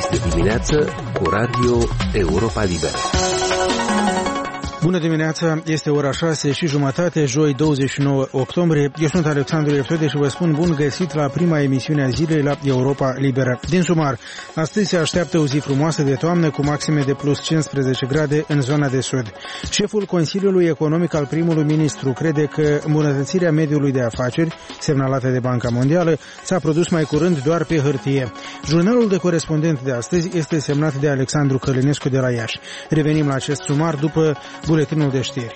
Este dimineață cu Radio Europa Liberă. Bună dimineața, este ora 6:30, joi 29 octombrie. Eu sunt Alexandru Eftode și vă spun bun găsit la prima emisiune a zilei la Europa Liberă. Din sumar, astăzi se așteaptă o zi frumoasă de toamnă cu maxime de plus 15 grade în zona de sud. Șeful Consiliului Economic al primului ministru crede că îmbunătățirea mediului de afaceri, semnalată de Banca Mondială, s-a produs mai curând doar pe hârtie. Jurnalul de corespondent de astăzi este semnat de Alexandru Călinescu de la Iași. Revenim la acest sumar după buletinul de știri.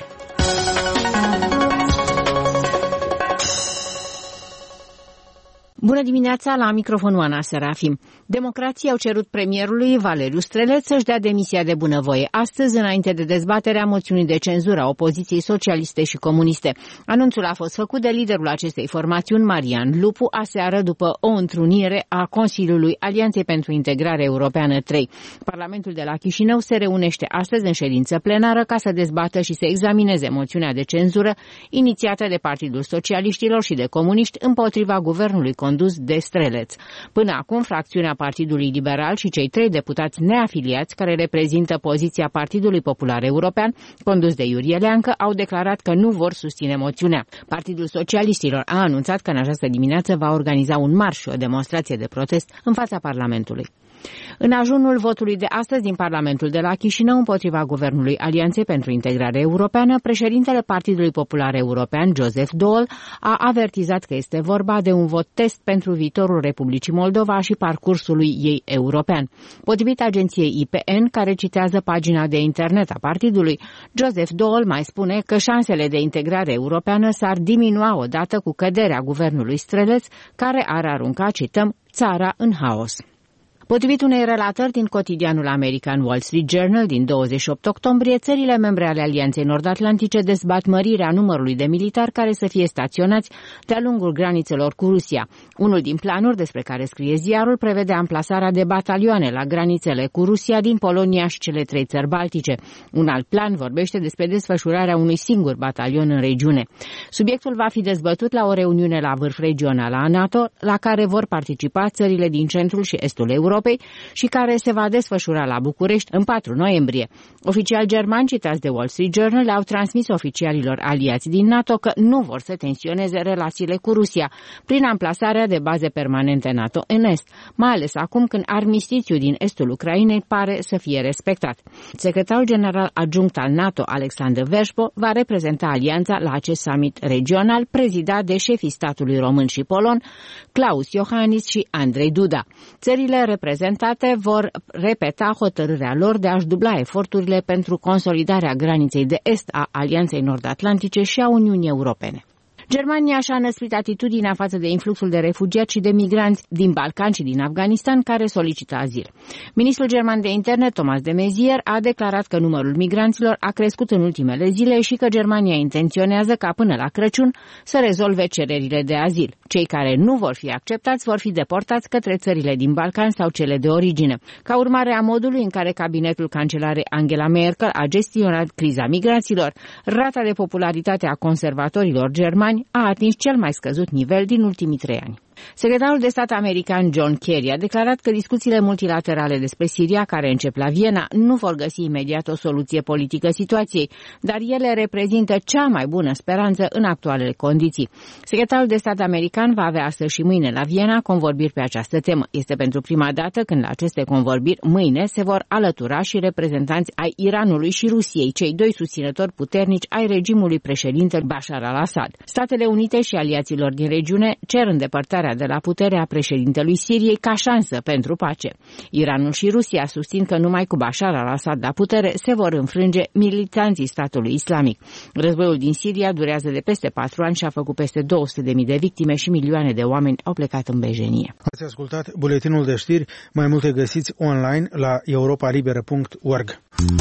Bună dimineața, la microfonul Ana Serafim. Democrații au cerut premierului Valeriu Streleț să-și dea demisia de bunăvoie astăzi, înainte de dezbaterea moțiunii de cenzură a opoziției socialiste și comuniste. Anunțul a fost făcut de liderul acestei formațiuni, Marian Lupu, aseară după o întrunire a Consiliului Alianței pentru Integrare Europeană 3. Parlamentul de la Chișinău se reunește astăzi în ședință plenară ca să dezbată și să examineze moțiunea de cenzură inițiată de Partidul Socialiștilor și de comuniști împotriva guvernului condus de Streleț. Până acum, fracțiunea Partidului Liberal și cei 3 deputați neafiliați care reprezintă poziția Partidului Popular European, condus de Iurie Leancă, au declarat că nu vor susține moțiunea. Partidul Socialiștilor a anunțat că în această dimineață va organiza un marș și o demonstrație de protest în fața Parlamentului. În ajunul votului de astăzi din Parlamentul de la Chișinău împotriva Guvernului Alianței pentru Integrare Europeană, președintele Partidului Popular European, Joseph Daul, a avertizat că este vorba de un vot test pentru viitorul Republicii Moldova și parcursului ei european. Potrivit agenției IPN, care citează pagina de internet a partidului, Joseph Daul mai spune că șansele de integrare europeană s-ar diminua odată cu căderea guvernului Streleț, care ar arunca, cităm, țara în haos. Potrivit unei relatări din cotidianul american Wall Street Journal din 28 octombrie, țările membre ale Alianței Nord-Atlantice dezbat mărirea numărului de militari care să fie staționați de-a lungul granițelor cu Rusia. Unul din planuri despre care scrie ziarul prevede amplasarea de batalioane la granițele cu Rusia din Polonia și cele 3 țări baltice. Un alt plan vorbește despre desfășurarea unui singur batalion în regiune. Subiectul va fi dezbătut la o reuniune la vârf regional a NATO, la care vor participa țările din centrul și estul Europei și care se va desfășura la București în 4 noiembrie. Oficiali germani citați de Wall Street Journal au transmis oficialilor aliați din NATO că nu vor să tensioneze relațiile cu Rusia prin amplasarea de baze permanente NATO în Est, mai ales acum când armistițiul din estul Ucrainei pare să fie respectat. Secretarul general adjunct al NATO, Alexander Versbo, va reprezenta alianța la acest summit regional prezidat de șefii statului român și polon, Klaus Iohannis și Andrei Duda. Țările reprezentate vor repeta hotărârea lor de a-și dubla eforturile pentru consolidarea graniței de est a Alianței Nord-Atlantice și a Uniunii Europene. Germania și-a năsprit atitudinea față de influxul de refugiați și de migranți din Balcan și din Afganistan care solicită azil. Ministrul german de interne, Thomas de Maizière, a declarat că numărul migranților a crescut în ultimele zile și că Germania intenționează ca până la Crăciun să rezolve cererile de azil. Cei care nu vor fi acceptați vor fi deportați către țările din Balcan sau cele de origine. Ca urmare a modului în care cabinetul cancelarei Angela Merkel a gestionat criza migraților, rata de popularitate a conservatorilor germani a atins cel mai scăzut nivel din ultimii 3 ani. Secretarul de stat american John Kerry a declarat că discuțiile multilaterale despre Siria, care încep la Viena, nu vor găsi imediat o soluție politică situației, dar ele reprezintă cea mai bună speranță în actualele condiții. Secretarul de stat american va avea astăzi și mâine la Viena convorbiri pe această temă. Este pentru prima dată când la aceste convorbiri mâine se vor alătura și reprezentanți ai Iranului și Rusiei, cei 2 susținători puternici ai regimului președinte Bashar al-Assad. Statele Unite și aliaților din regiune cer îndepărtarea de la putere a președintelui Siriei ca șansă pentru pace. Iranul și Rusia susțin că numai cu Bashar al-Assad la putere se vor înfrânge militanții statului islamic. Războiul din Siria durează de peste 4 ani și a făcut peste 200.000 de victime și milioane de oameni au plecat în bejenie. Ați ascultat buletinul de știri, mai multe găsiți online la europalibera.org.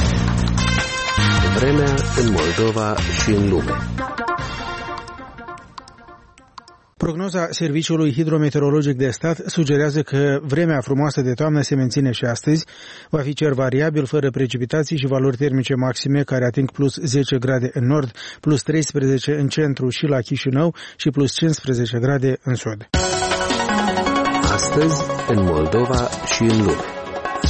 Vremea în Moldova și în lume. Prognoza Serviciului Hidrometeorologic de Stat sugerează că vremea frumoasă de toamnă se menține și astăzi. Va fi cer variabil, fără precipitații și valori termice maxime care ating plus 10 grade în nord, plus 13 în centru și la Chișinău și plus 15 grade în sud. Astăzi, în Moldova și în lume.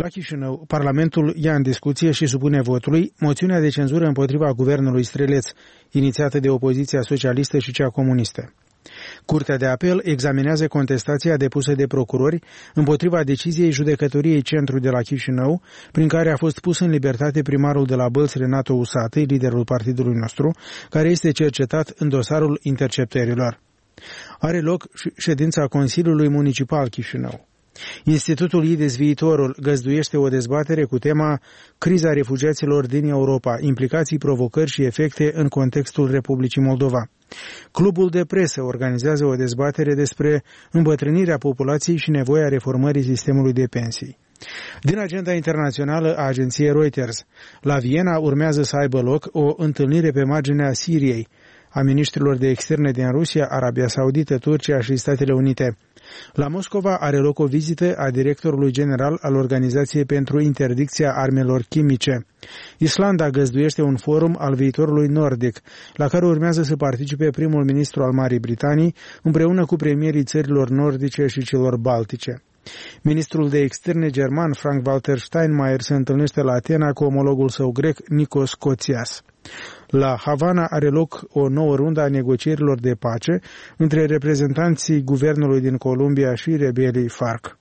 La Chișinău, Parlamentul ia în discuție și supune votului moțiunea de cenzură împotriva guvernului Streleț, inițiată de opoziția socialistă și cea comunistă. Curtea de apel examinează contestația depusă de procurori împotriva deciziei judecătoriei centru de la Chișinău, prin care a fost pus în libertate primarul de la Bălți, Renato Usatăi, liderul partidului nostru, care este cercetat în dosarul interceptărilor. Are loc ședința Consiliului Municipal Chișinău. Institutul IDES Viitorul găzduiește o dezbatere cu tema Criza refugiaților din Europa, implicații, provocări și efecte în contextul Republicii Moldova. Clubul de presă organizează o dezbatere despre îmbătrânirea populației și nevoia reformării sistemului de pensii. Din agenda internațională a agenției Reuters, la Viena urmează să aibă loc o întâlnire pe marginea Siriei, a miniștrilor de externe din Rusia, Arabia Saudită, Turcia și Statele Unite. La Moscova are loc o vizită a directorului general al Organizației pentru Interdicția Armelor Chimice. Islanda găzduiește un forum al viitorului nordic, la care urmează să participe primul ministru al Marii Britanii, împreună cu premierii țărilor nordice și celor baltice. Ministrul de externe german Frank-Walter Steinmeier se întâlnește la Atena cu omologul său grec Nikos Kotzias. La Havana are loc o nouă rundă a negocierilor de pace între reprezentanții guvernului din Columbia și rebelii FARC.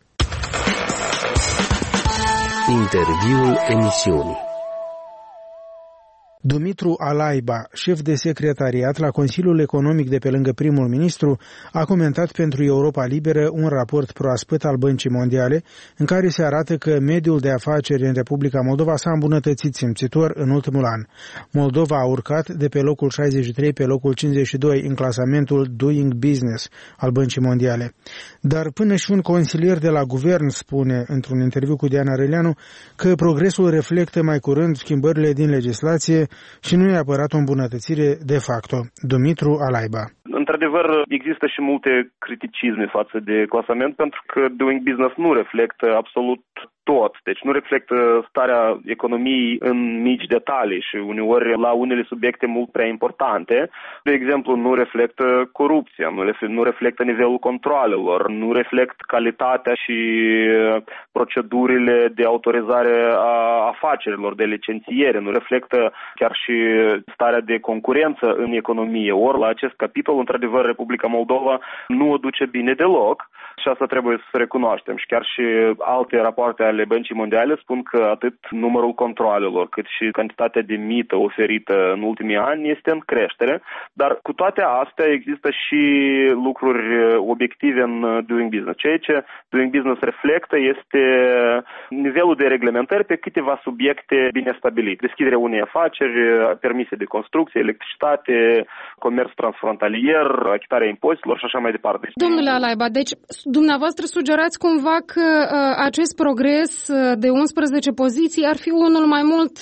Interviul emisiunii. Dumitru Alaiba, șef de secretariat la Consiliul Economic de pe lângă primul ministru, a comentat pentru Europa Liberă un raport proaspăt al Băncii Mondiale, în care se arată că mediul de afaceri în Republica Moldova s-a îmbunătățit simțitor în ultimul an. Moldova a urcat de pe locul 63 pe locul 52 în clasamentul Doing Business al Băncii Mondiale. Dar până și un consilier de la guvern spune, într-un interviu cu Diana Răleanu, că progresul reflectă mai curând schimbările din legislație și nu e neapărat o îmbunătățire de facto. Dumitru Alaiba. Într-adevăr, există și multe criticisme față de clasament, pentru că Doing Business nu reflectă absolut tot. Deci nu reflectă starea economiei în mici detalii și uneori la unele subiecte mult prea importante. De exemplu, nu reflectă corupția, nu reflectă nivelul controalelor, nu reflectă calitatea și procedurile de autorizare a afacerilor, de licențiere, nu reflectă chiar și starea de concurență în economie. Ori la acest capitol, într-adevăr, Republica Moldova nu o duce bine deloc și asta trebuie să recunoaștem. Și chiar și alte rapoarte ale Băncii Mondiale spun că atât numărul controalelor, cât și cantitatea de mită oferită în ultimii ani este în creștere, dar cu toate astea există și lucruri obiective în Doing Business. Ceea ce Doing Business reflectă este nivelul de reglementări pe câteva subiecte bine stabilite. Deschiderea unei afaceri, permise de construcție, electricitate, comerț transfrontalier, achitarea impozitelor și așa mai departe. Domnule Alaiba, deci dumneavoastră sugerați cumva că acest progres de 11 poziții ar fi unul mai mult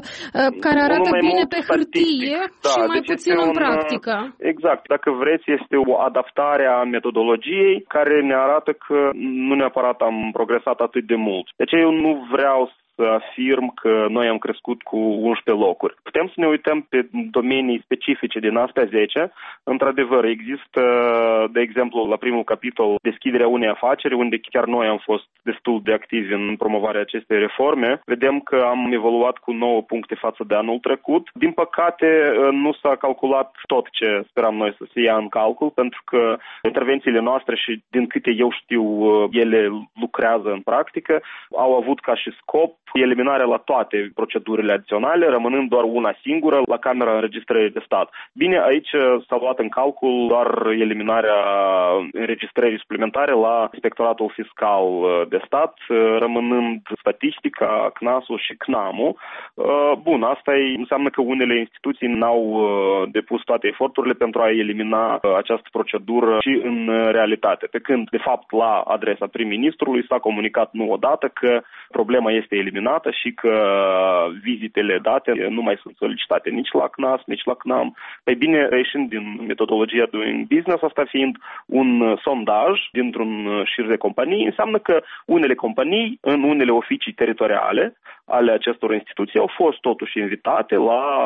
care arată bine pe hârtie și mai puțin în practică. Exact. Dacă vreți, este o adaptare a metodologiei care ne arată că nu neapărat am progresat atât de mult. De aceea eu nu vreau să afirm că noi am crescut cu 11 locuri. Putem să ne uităm pe domenii specifice din astea 10. Într-adevăr, există, de exemplu, la primul capitol, deschiderea unei afaceri, unde chiar noi am fost destul de activi în promovarea acestei reforme. Vedem că am evoluat cu 9 puncte față de anul trecut. Din păcate, nu s-a calculat tot ce speram noi să se ia în calcul, pentru că intervențiile noastre și, din câte eu știu, ele lucrează în practică, au avut ca și scop eliminarea la toate procedurile adiționale, rămânând doar una singură la Camera Înregistrării de Stat. Bine, aici s-a luat în calcul doar eliminarea înregistrării suplimentare la Inspectoratul Fiscal de Stat, rămânând statistica, CNAS-ul și CNAM-ul. Bun, asta înseamnă că unele instituții n-au depus toate eforturile pentru a elimina această procedură și în realitate. Pe când, de fapt, la adresa prim-ministrului s-a comunicat nu odată că problema este eliminată și că vizitele date nu mai sunt solicitate nici la CNAS, nici la CNAM. Păi bine, ieșind din metodologia Doing Business, asta fiind un sondaj dintr-un șir de companii, înseamnă că unele companii, în unele oficii teritoriale, ale acestor instituții au fost totuși invitate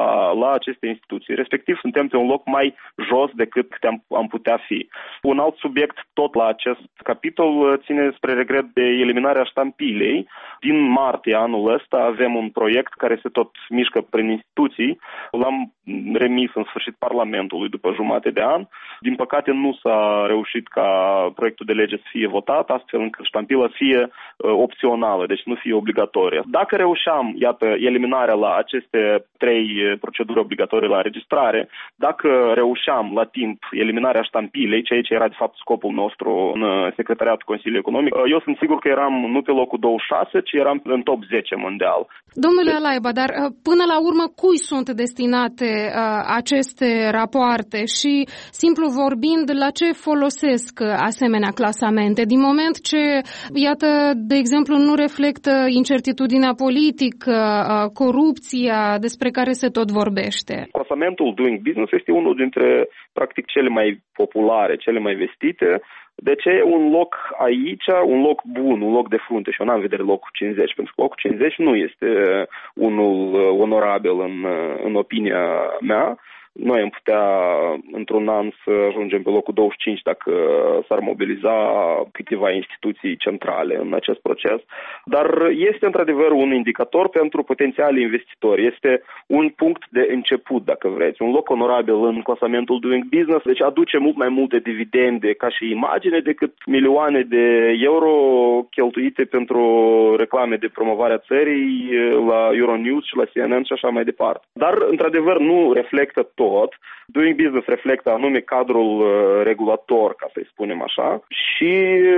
la aceste instituții. Respectiv, suntem pe un loc mai jos decât am putea fi. Un alt subiect tot la acest capitol ține spre regret de eliminarea ștampilei. Din martie anul ăsta avem un proiect care se tot mișcă prin instituții. L-am remis în sfârșit Parlamentului după jumătate de an. Din păcate nu s-a reușit ca proiectul de lege să fie votat, astfel încât ștampila fie opțională, deci nu fie obligatorie. Dacă reușeam, iată, eliminarea la aceste 3 proceduri obligatorii la înregistrare, dacă reușeam la timp eliminarea ștampilei, ceea ce era de fapt scopul nostru în Secretariatul Consiliului Economic, eu sunt sigur că eram nu pe locul 26, ci eram în top 10 mondial. Domnule Alaiba, dar până la urmă cui sunt destinate aceste rapoarte și, simplu vorbind, la ce folosesc asemenea clasamente? Din moment ce, iată, de exemplu, nu reflectă incertitudinea politică, corupția despre care se tot vorbește. Clasamentul Doing Business este unul dintre, practic, cele mai populare, cele mai vestite. De ce e un loc aici, un loc bun, un loc de frunte? Și eu n-am vedere locul 50, pentru că locul 50 nu este unul onorabil în opinia mea. Noi am putea, într-un an, să ajungem pe locul 25 dacă s-ar mobiliza câteva instituții centrale în acest proces. Dar este, într-adevăr, un indicator pentru potențiali investitori. Este un punct de început, dacă vreți. Un loc onorabil în clasamentul Doing Business, deci aduce mult mai multe dividende ca și imagine decât milioane de euro cheltuite pentru reclame de promovare a țării la Euronews și la CNN și așa mai departe. Dar, într-adevăr, nu reflectă tot. Doing Business reflectă anume cadrul regulator, ca să-i spunem așa, și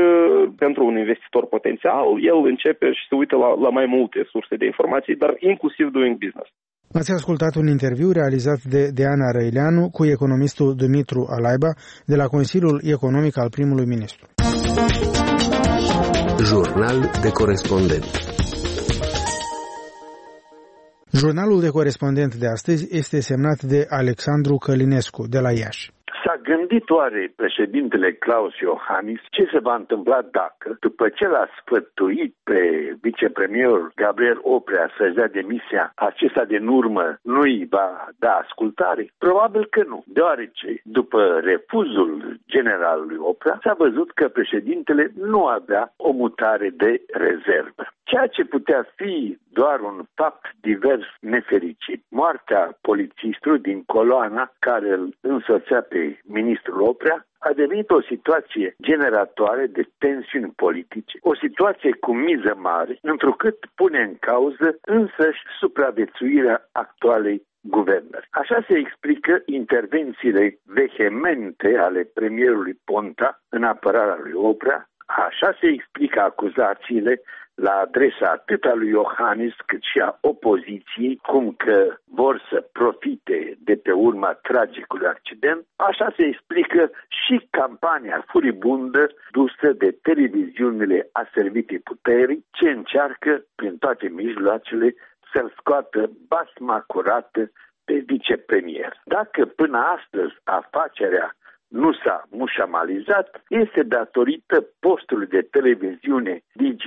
pentru un investitor potențial, el începe și se uită la mai multe surse de informații, dar inclusiv Doing Business. Ați ascultat un interviu realizat de Diana Răileanu cu economistul Dumitru Alaiba de la Consiliul Economic al primului ministru. Jurnal de corespondent. Jurnalul de corespondent de astăzi este semnat de Alexandru Călinescu, de la Iași. S-a gândit oare președintele Klaus Iohannis ce se va întâmpla dacă, după ce l-a sfătuit pe vicepremierul Gabriel Oprea să-și dea demisia, acesta din urmă nu îi va da ascultare? Probabil că nu, deoarece după refuzul generalului Oprea s-a văzut că președintele nu avea o mutare de rezervă. Ceea ce putea fi doar un fapt divers nefericit, moartea polițistului din coloana care îl însoțea pe ministrul Oprea, a devenit o situație generatoare de tensiuni politice, o situație cu miză mare, întrucât pune în cauză însăși supraviețuirea actualei guvernări. Așa se explică intervențiile vehemente ale premierului Ponta în apărarea lui Oprea, așa se explică acuzațiile la adresa atât a lui Iohannis cât și a opoziției, cum că vor să profite de pe urma tragicului accident, așa se explică și campania furibundă dusă de televiziunile aservite puterii, ce încearcă prin toate mijloacele să-l scoată basma curată pe vicepremier. Dacă până astăzi afacerea nu s-a mușamalizat, este datorită postului de televiziune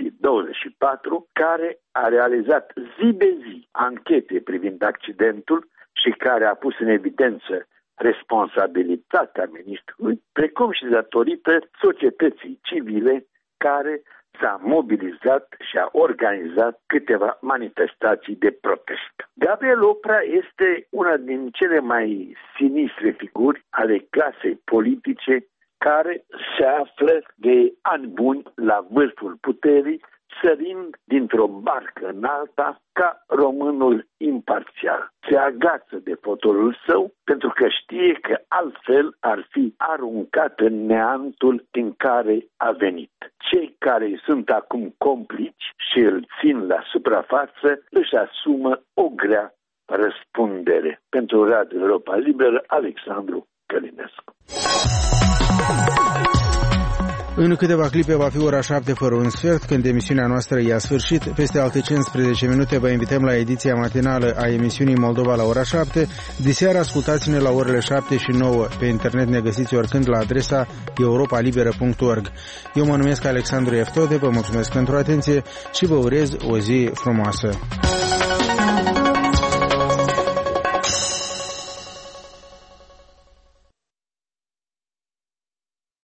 Digi24, care a realizat zi de zi anchete privind accidentul și care a pus în evidență responsabilitatea ministrului, precum și datorită societății civile care s-a mobilizat și a organizat câteva manifestații de protest. Gabriel Oprea este una din cele mai sinistre figuri ale clasei politice care se află de ani buni la vârful puterii, sărind dintr-o barcă în alta ca românul imparțial. Se agață de fotolul său pentru că știe că altfel ar fi aruncat în neantul din care a venit. Cei care sunt acum complici și îl țin la suprafață își asumă o grea răspundere. Pentru Radio Europa Liberă, Alexandru Călinescu. În câteva clipe va fi ora 7 fără un sfert, când emisiunea noastră ia sfârșit. Peste alte 15 minute vă invităm la ediția matinală a emisiunii Moldova la ora 7. Diseară ascultați-ne la orele 7 și 9. Pe internet ne găsiți oricând la adresa europalibera.org. Eu mă numesc Alexandru Eftode, vă mulțumesc pentru atenție și vă urez o zi frumoasă.